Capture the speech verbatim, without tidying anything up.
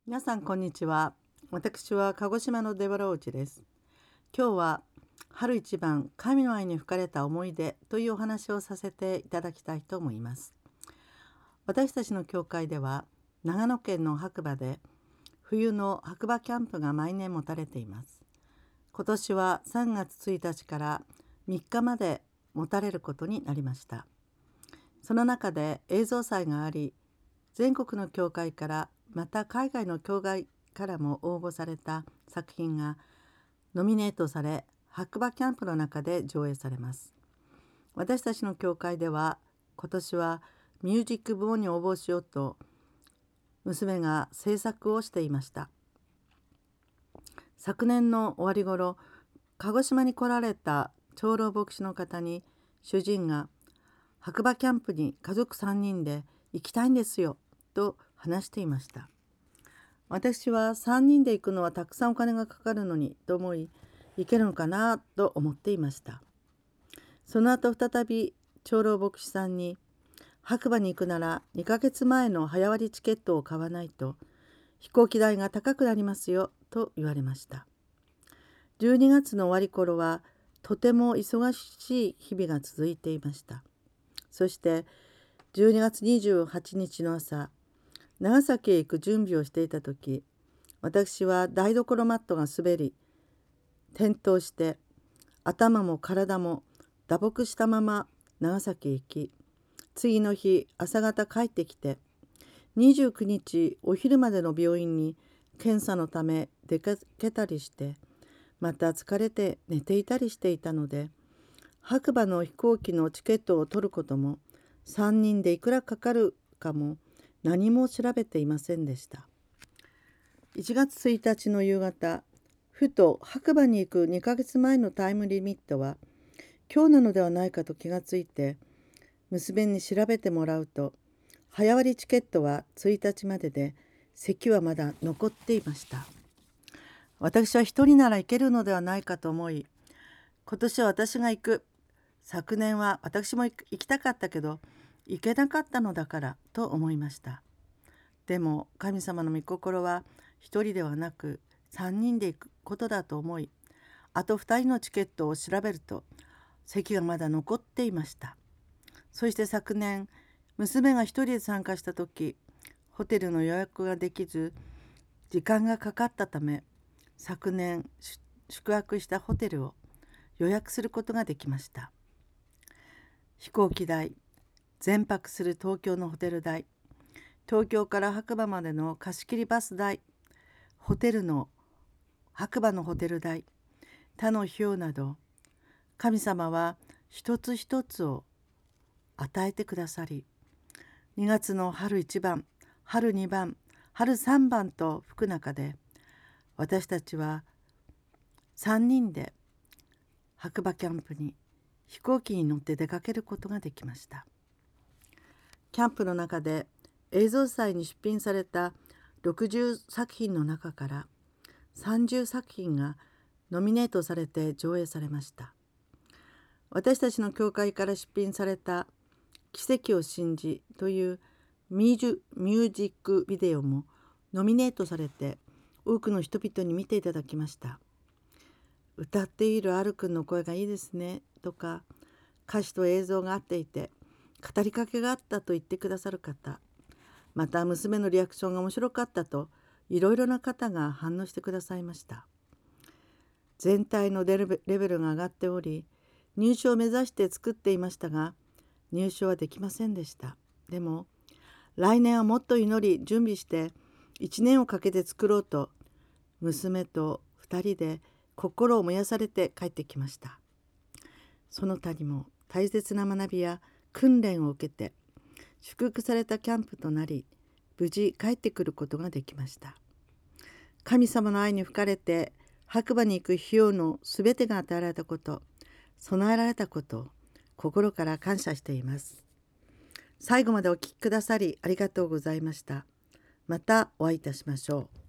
皆さんこんにちは。私は鹿児島のデバローチです。今日は春一番神の愛に吹かれた思い出というお話をさせていただきたいと思います。私たちの教会では長野県の白馬で冬の白馬キャンプが毎年持たれています。今年はさんがつついたちからみっかまで持たれることになりました。その中で映像祭があり、全国の教会からまた海外の教会からも応募された作品がノミネートされ、白馬キャンプの中で上映されます。私たちの教会では今年はミュージック部門に応募しようと娘が制作をしていました。昨年の終わり頃、鹿児島に来られた長老牧師の方に主人が白馬キャンプに家族さんにんで行きたいんですよと話していました。私はさんにんで行くのはたくさんお金がかかるのにと思い、行けるのかなと思っていました。その後再び長老牧師さんに、白馬に行くならにかげつまえの早割チケットを買わないと飛行機代が高くなりますよと言われました。じゅうにがつの終わり頃はとても忙しい日々が続いていました。そしてじゅうにがつにじゅうはちにちの朝、長崎へ行く準備をしていた時、私は台所マットが滑り転倒して頭も体も打撲したまま長崎へ行き、次の日朝方帰ってきてにじゅうくにちお昼までの病院に検査のため出かけたりして、また疲れて寝ていたりしていたので、白馬の飛行機のチケットを取ることもさんにんでいくらかかるかも何も調べていませんでした。いちがつついたちの夕方、ふと白馬に行くにかげつまえのタイムリミットは今日なのではないかと気がついて、娘に調べてもらうと、早割チケットはついたちまでで席はまだ残っていました。私は一人なら行けるのではないかと思い、今年は私が行く。昨年は私も行きたかったけど行けなかったのだからと思いました。でも神様の御心は一人ではなく三人で行くことだと思い、あと二人のチケットを調べると席がまだ残っていました。そして昨年、娘が一人で参加した時、ホテルの予約ができず時間がかかったため、昨年宿泊したホテルを予約することができました。飛行機代、全泊する東京のホテル代、東京から白馬までの貸し切りバス代、ホテルの白馬のホテル代、他の費用など、神様は一つ一つを与えてくださり、にがつの春いちばん、春にばん、春さんばんと吹く中で、私たちはさんにんで白馬キャンプに飛行機に乗って出かけることができました。キャンプの中で映像祭に出品されたろくじゅうさくひんの中からさんじゅうさくひんがノミネートされて上映されました。私たちの教会から出品された奇跡を信じというミュージミュージックビデオもノミネートされて多くの人々に見ていただきました。歌っている R くんの声がいいですねとか、歌詞と映像が合っていて語りかけがあったと言ってくださる方、また娘のリアクションが面白かったといろいろな方が反応してくださいました。全体のレベルが上がっており、入賞を目指して作っていましたが入賞はできませんでした。でも来年はもっと祈り準備していちねんをかけて作ろうと、娘とふたりで心を燃やされて帰ってきました。その他にも大切な学びや訓練を受けて祝福されたキャンプとなり、無事帰ってくることができました。神様の愛に吹かれて白馬に行く費用のすべてが与えられたこと、備えられたことを心から感謝しています。最後までお聞きくださりありがとうございました。またお会いいたしましょう。